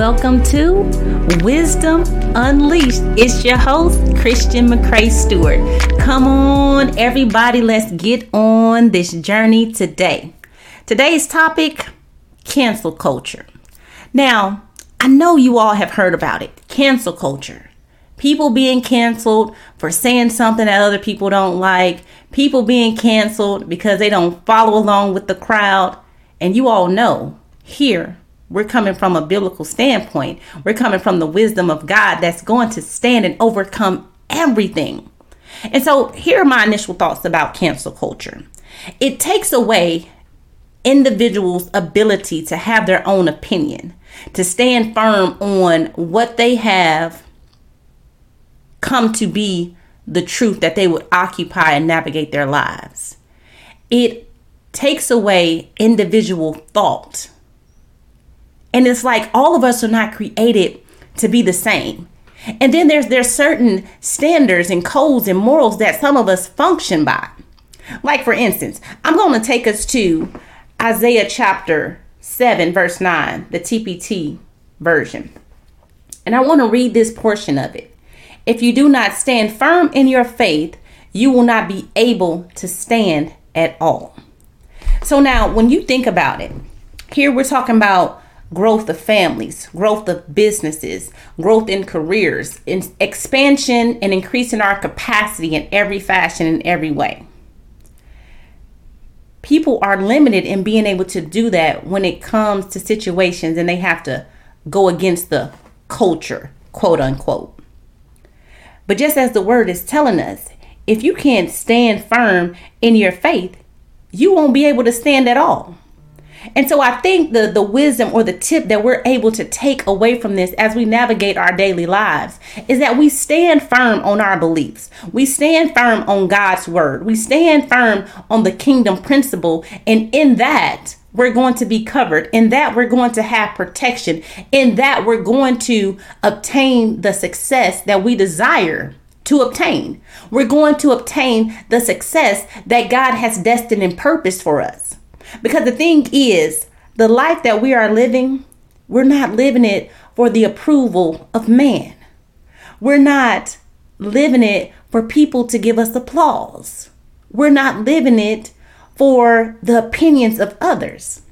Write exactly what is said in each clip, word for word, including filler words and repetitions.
welcome to Wisdom Unleashed. It's your host, Christian McCray Stewart. Come on, everybody, let's get on this journey today. Today's topic, cancel culture. Now, I know you all have heard about it, cancel culture. People being canceled for saying something that other people don't like. People being canceled because they don't follow along with the crowd. And you all know, here, we're coming from a biblical standpoint. We're coming from the wisdom of God that's going to stand and overcome everything. And so here are my initial thoughts about cancel culture. It takes away individuals' ability to have their own opinion, to stand firm on what they have come to be the truth that they would occupy and navigate their lives. It takes away individual thought. And it's like all of us are not created to be the same. And then there's there's certain standards and codes and morals that some of us function by. Like, for instance, I'm going to take us to Isaiah chapter seven, verse nine, the T P T version. And I want to read this portion of it. If you do not stand firm in your faith, you will not be able to stand at all. So now, when you think about it, here we're talking about growth of families, growth of businesses, growth in careers, in expansion and increasing our capacity in every fashion, in every way. People are limited in being able to do that when it comes to situations and they have to go against the culture, quote unquote. But just as the word is telling us, if you can't stand firm in your faith, you won't be able to stand at all. And so I think the, the wisdom or the tip that we're able to take away from this as we navigate our daily lives is that we stand firm on our beliefs. We stand firm on God's word. We stand firm on the kingdom principle. And in that, we're going to be covered. In that, we're going to have protection. In that, we're going to obtain the success that we desire to obtain. We're going to obtain the success that God has destined and purposed for us. Because the thing is, the life that we are living, we're not living it for the approval of man. We're not living it for people to give us applause. We're not living it for the opinions of others.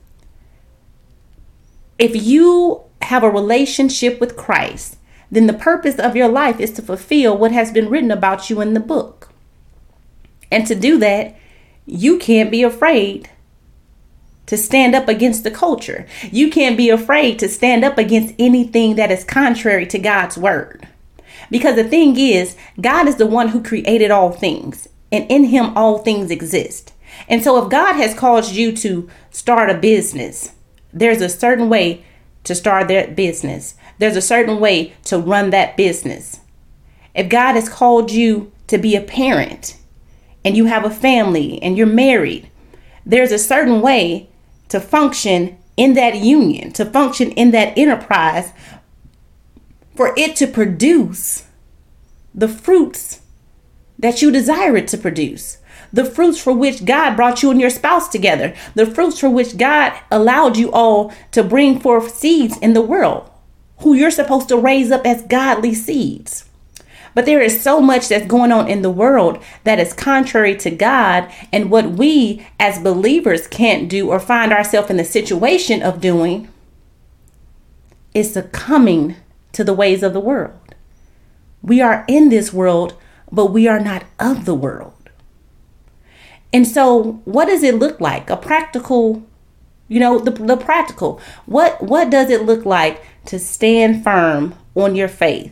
If you have a relationship with Christ, then the purpose of your life is to fulfill what has been written about you in the book. And to do that, you can't be afraid to stand up against the culture. You can't be afraid to stand up against anything that is contrary to God's word. Because the thing is, God is the one who created all things, and in him all things exist. And so if God has caused you to start a business, there's a certain way to start that business. There's a certain way to run that business. If God has called you to be a parent and you have a family and you're married, there's a certain way to function in that union, to function in that enterprise, for it to produce the fruits that you desire it to produce. The fruits for which God brought you and your spouse together. The fruits for which God allowed you all to bring forth seeds in the world, who you're supposed to raise up as godly seeds. But there is so much that's going on in the world that is contrary to God, and what we as believers can't do or find ourselves in the situation of doing is succumbing to the ways of the world. We are in this world, but we are not of the world. And so what does it look like? A practical, you know, the, the practical. What, what does it look like to stand firm on your faith?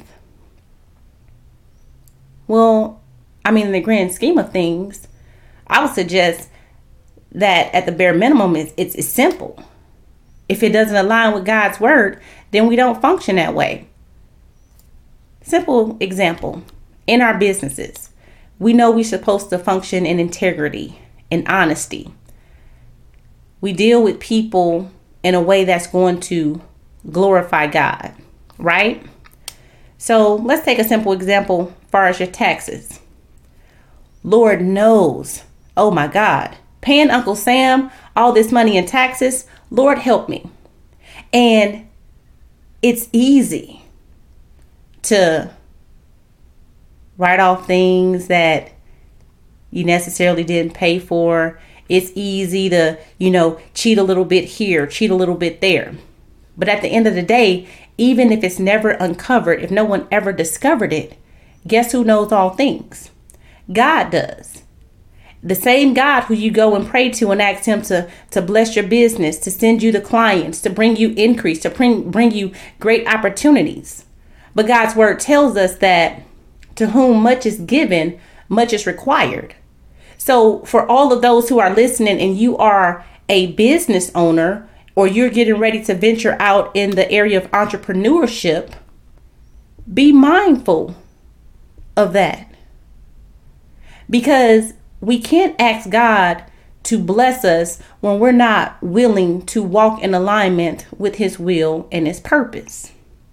Well, I mean, in the grand scheme of things, I would suggest that at the bare minimum, it's, it's, it's simple. If it doesn't align with God's word, then we don't function that way. Simple example, in our businesses, we know we're supposed to function in integrity and honesty. We deal with people in a way that's going to glorify God, right? So let's take a simple example as far as your taxes. Lord knows, oh my God, paying Uncle Sam all this money in taxes, Lord help me. And it's easy to write off things that you necessarily didn't pay for. It's easy to, you know, cheat a little bit here, cheat a little bit there. But at the end of the day, even if it's never uncovered, if no one ever discovered it, guess who knows all things? God does. The same God who you go and pray to and ask him to, to bless your business, to send you the clients, to bring you increase, to bring, bring you great opportunities. But God's word tells us that to whom much is given, much is required. So for all of those who are listening and you are a business owner, or you're getting ready to venture out in the area of entrepreneurship, be mindful of that. Because we can't ask God to bless us when we're not willing to walk in alignment with his will and his purpose.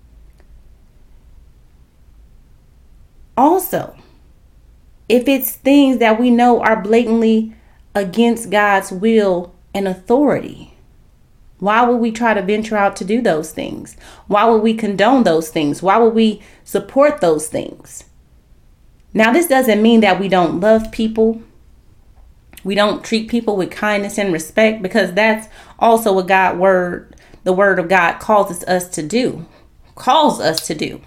Also, if it's things that we know are blatantly against God's will and authority, why would we try to venture out to do those things? Why would we condone those things? Why would we support those things? Now, this doesn't mean that we don't love people. We don't treat people with kindness and respect, because that's also what God word, the word of God causes us to do, calls us to do.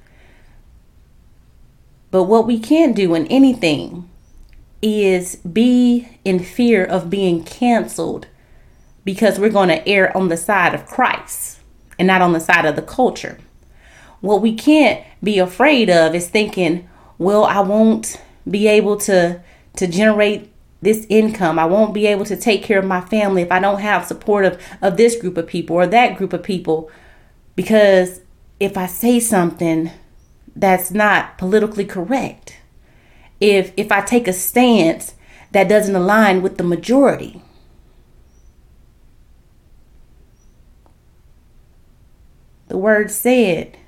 But what we can't do in anything is be in fear of being canceled because we're going to err on the side of Christ and not on the side of the culture. What we can't be afraid of is thinking, well, I won't be able to, to generate this income. I won't be able to take care of my family if I don't have support of, of this group of people or that group of people. Because if I say something that's not politically correct, if if I take a stance that doesn't align with the majority, the word said,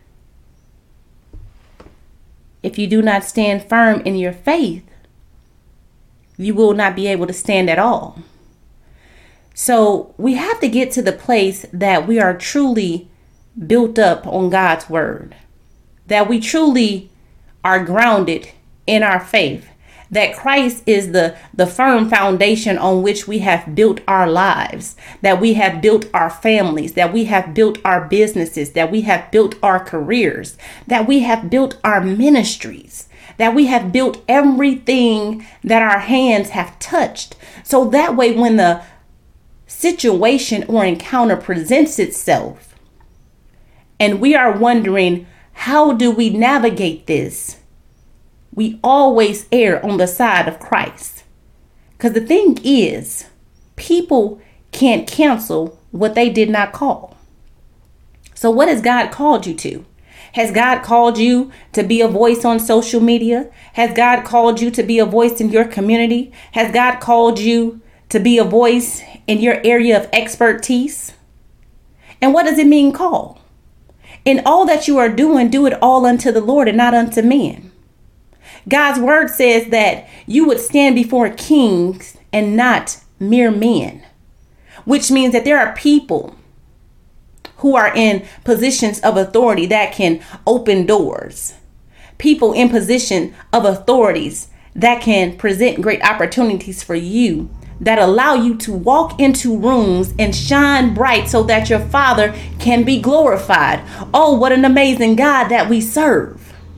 if you do not stand firm in your faith, you will not be able to stand at all. So we have to get to the place that we are truly built up on God's word, that we truly are grounded in our faith, that Christ is the, the firm foundation on which we have built our lives, that we have built our families, that we have built our businesses, that we have built our careers, that we have built our ministries, that we have built everything that our hands have touched. So that way, when the situation or encounter presents itself and we are wondering, how do we navigate this? We always err on the side of Christ. Because the thing is, people can't cancel what they did not call. So what has God called you to? Has God called you to be a voice on social media? Has God called you to be a voice in your community? Has God called you to be a voice in your area of expertise? And what does it mean, call? In all that you are doing, do it all unto the Lord and not unto men. God's word says that you would stand before kings and not mere men, which means that there are people who are in positions of authority that can open doors, people in position of authorities that can present great opportunities for you, that allow you to walk into rooms and shine bright so that your Father can be glorified. Oh, what an amazing God that we serve.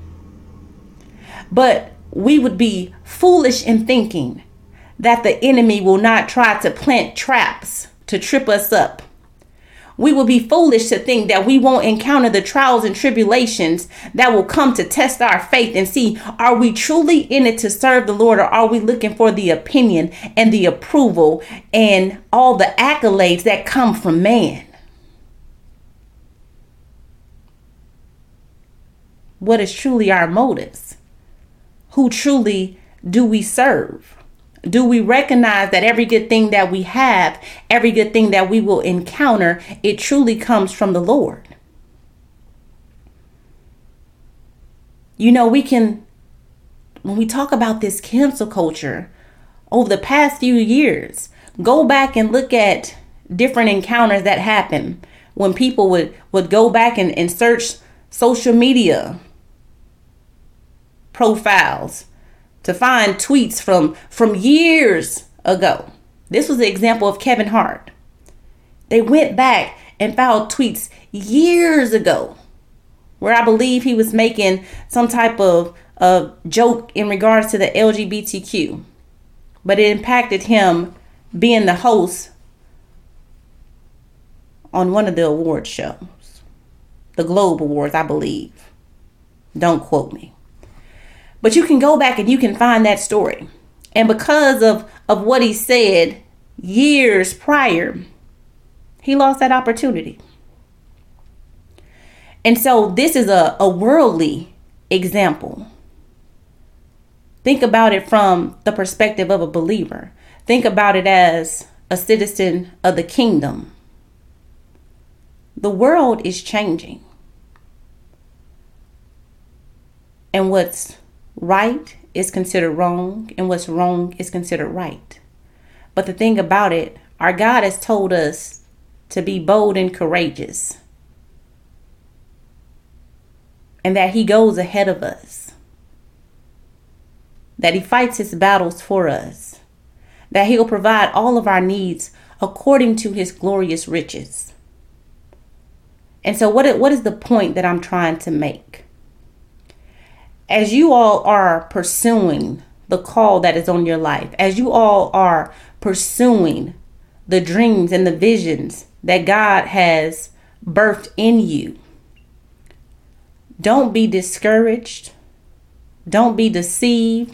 But we would be foolish in thinking that the enemy will not try to plant traps to trip us up. We will be foolish to think that we won't encounter the trials and tribulations that will come to test our faith and see, are we truly in it to serve the Lord, or are we looking for the opinion and the approval and all the accolades that come from man? What is truly our motives? Who truly do we serve? Do we recognize that every good thing that we have, every good thing that we will encounter, it truly comes from the Lord? You know, we can, when we talk about this cancel culture over the past few years, go back and look at different encounters that happened when people would, would go back and, and search social media profiles to find tweets from, from years ago. This was the example of Kevin Hart. They went back and found tweets years ago where I believe he was making some type of uh, joke in regards to the L G B T Q. But it impacted him being the host on one of the award shows. The Globe Awards, I believe. Don't quote me. But you can go back and you can find that story. And because of, of what he said years prior, he lost that opportunity. And so this is a, a worldly example. Think about it from the perspective of a believer. Think about it as a citizen of the kingdom. The world is changing. And what's right is considered wrong, and what's wrong is considered right. But the thing about it, our God has told us to be bold and courageous, and that he goes ahead of us, that he fights his battles for us, that he'll provide all of our needs according to his glorious riches. And so what, what is the point that I'm trying to make? As you all are pursuing the call that is on your life, as you all are pursuing the dreams and the visions that God has birthed in you, don't be discouraged. Don't be deceived.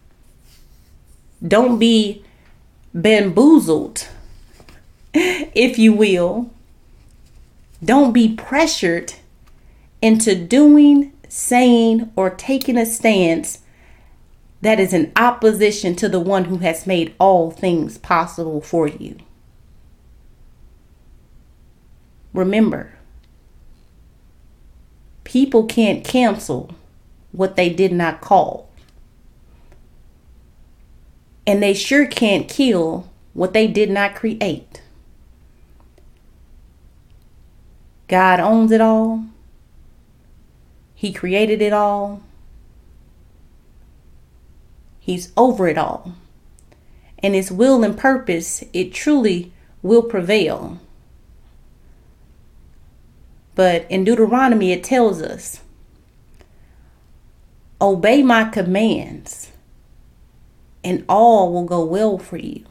Don't be bamboozled, if you will. Don't be pressured into doing, saying, or taking a stance that is in opposition to the one who has made all things possible for you. Remember, people can't cancel what they did not call. And they sure can't kill what they did not create. God owns it all. He created it all. He's over it all. And his will and purpose, it truly will prevail. But in Deuteronomy, it tells us, obey my commands, and all will go well for you.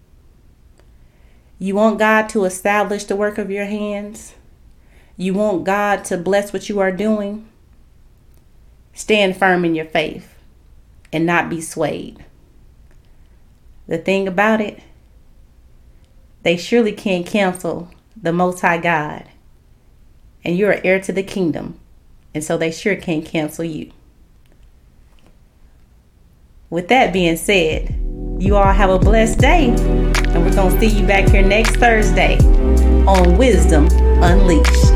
You want God to establish the work of your hands? You want God to bless what you are doing? Stand firm in your faith and not be swayed. The thing about it, they surely can't cancel the Most High God. And you're an heir to the kingdom. And so they sure can't cancel you. With that being said, you all have a blessed day. And we're going to see you back here next Thursday on Wisdom Unleashed.